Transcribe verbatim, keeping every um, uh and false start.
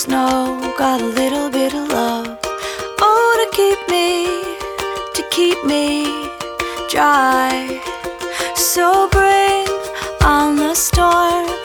snow, got a little bit of love. Oh, to keep me, to keep me dry. So bring on the storm,